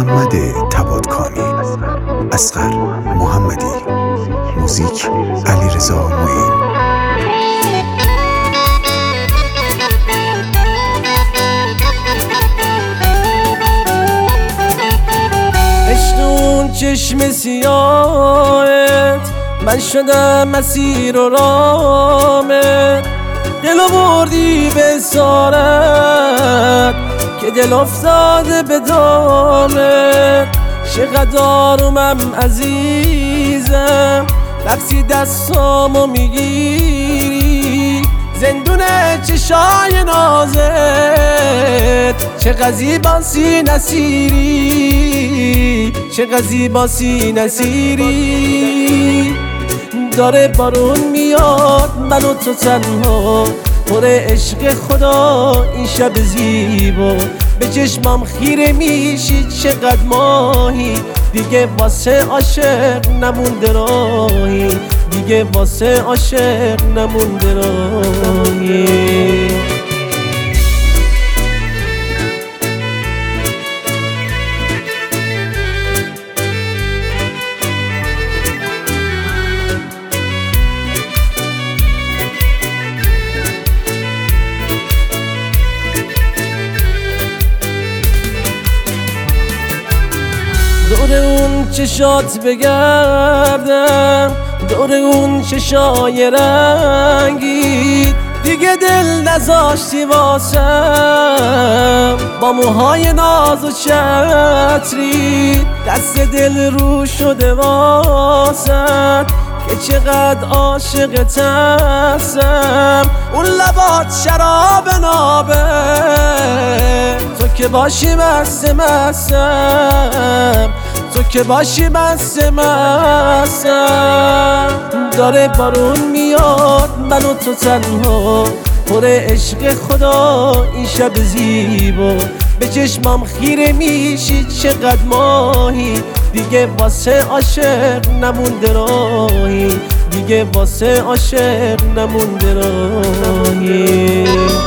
محمد تباتکانی، اصغر محمدی، موزیک علیرضا معین. چشم سیاهت من شدم مسیر و رامت، دلو بردی به سارت که دل افتاده به دامت. چقدر آرومم عزیزم وقتی دستامو میگیری، زندون چشای نازت چقدر زیباسی نصیری، چقدر زیباسی نصیری. داره بارون میاد من و تو تنها، پر عشق خدا این شب زیبا. به چشمام خیره میشی چقدر ماهی، دیگه واسه عاشق نمونده راهی، دیگه واسه عاشق نمونده راهی. دور اون چشات بگردم، دور اون چشای رنگی، دیگه دل نذاشتی واسم با موهای ناز و چتری. دست دل رو شده واسم که چقدر عاشقت هستم. اون لبات شراب نابه، تو که باشی مست مستم، تو که باشی مست مستم. داره بارون میاد من و تو تنها، پر عشق خدا این شب زیبا. به چشمام خیره میشی چقدر ماهی، دیگه واسه عاشق نمونده راهی، دیگه واسه عاشق نمونده راهی.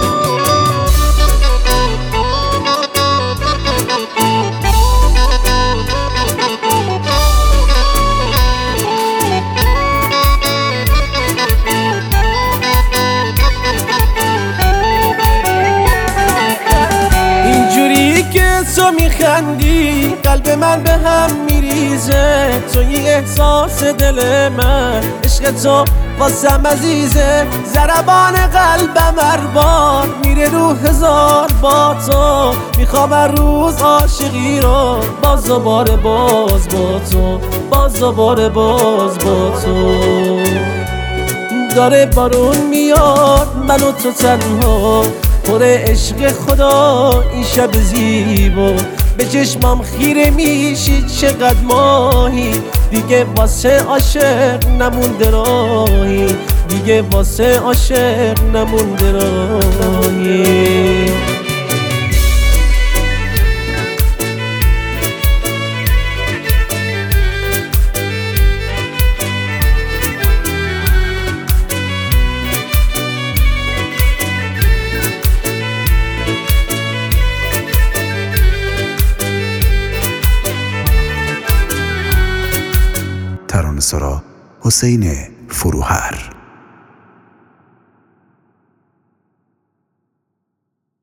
تو میخندی قلب من به هم میریزه، تو این احساس دل من، عشق تو واسم عزیزه. ضربان قلبم هر بار میره رو هزار با تو، میخوام هر روز عاشقی رو باز دوباره باز با تو، باز دوباره باز با تو. داره بارون میاد من و تو تنها، پر عشق خدا این شب زیبا. به چشمام خیره میشی چقدر ماهی، دیگه واسه عاشق نمونده راهی، دیگه واسه عاشق نمونده راهی. ترانه‌سرا حسین فروهر.